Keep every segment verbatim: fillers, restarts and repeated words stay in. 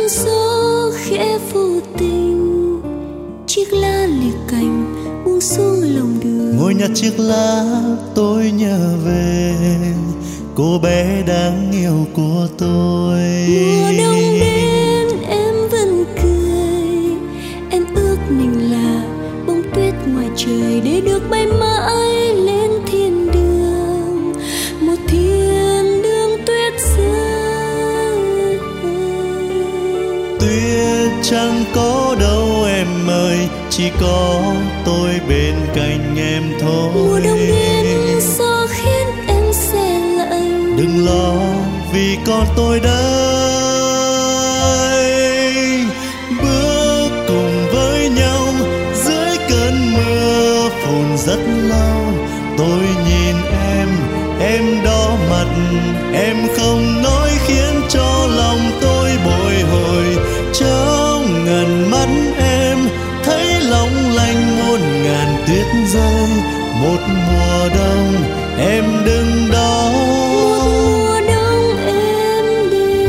gió khẽ vô tình, chiếc lá liệt cành buông xuống lòng đường. Ngồi nhặt chiếc lá tôi nhớ về cô bé đáng yêu của tôi. Mùa đông đến em vẫn cười, em ước mình là bông tuyết ngoài trời để được bay mãi lên thiên đường, một thiên đường tuyết rơi. Tuyết chẳng có đâu em ơi, chỉ có tôi bên cạnh em thôi. Mùa đông đến gió khiến em se lạnh, đừng lo vì con tôi đây. Bước cùng với nhau dưới cơn mưa phùn rất lâu, tôi nhìn em, em đỏ mặt, em không nói khiến cho lòng tôi bồi hồi. Trong ngần mắt em thấy long lanh muôn ngàn tuyết rơi, một mùa đông em đứng đó. mùa đông em đi.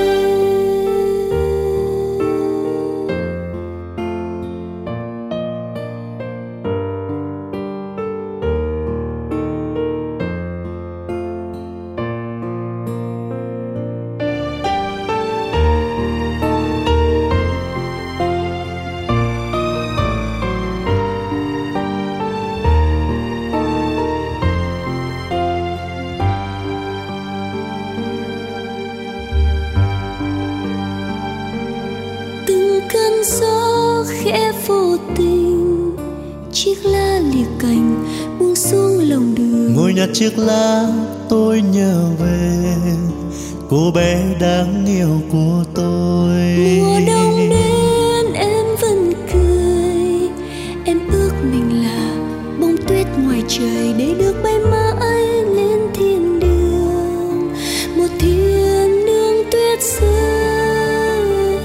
Từng cơn gió khẽ vô tình, chiếc lá liệt cành buông xuống lòng đường. Ngồi nhặt chiếc lá tôi nhớ về cô bé đáng yêu của tôi. Mùa đông đến em vẫn cười, em ước mình là bông tuyết ngoài trời để được bay mãi lên thiên đường, một thiên đường tuyết rơi.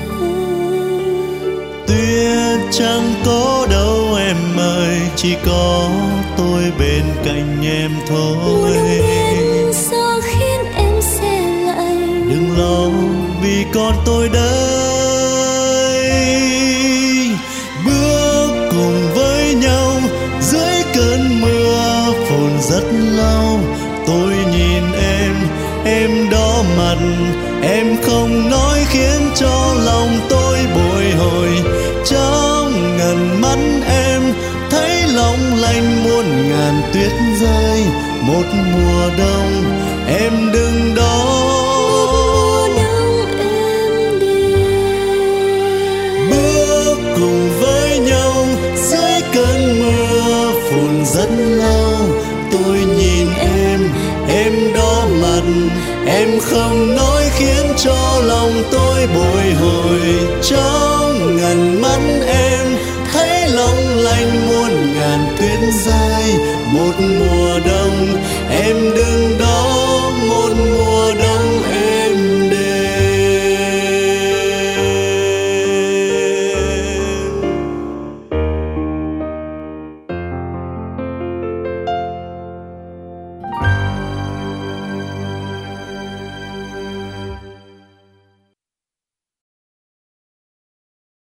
Tuyết chẳng có đâu em ơi, chỉ có tôi bên cạnh em thôi. Mùa đông đến gió khiến em se lạnh, đừng lo vì con tôi đây. Bước cùng với nhau dưới cơn mưa phùn rất lâu, tôi nhìn em, em đỏ mặt, em không nói khiến cho lòng tôi bồi hồi. Trong ngần mắt em thấy long lanh muôn ngàn tuyết rơi, một mùa đông em đứng đó. mùa đông em đi. Bước cùng với nhau dưới cơn mưa phùn rất lâu, tôi nhìn em, em đỏ mặt, em không nói khiến cho lòng tôi bồi hồi. Trong ngần mắt em thấy long lanh muôn ngàn tuyết rơi, một mùa đông em đứng đó, một mùa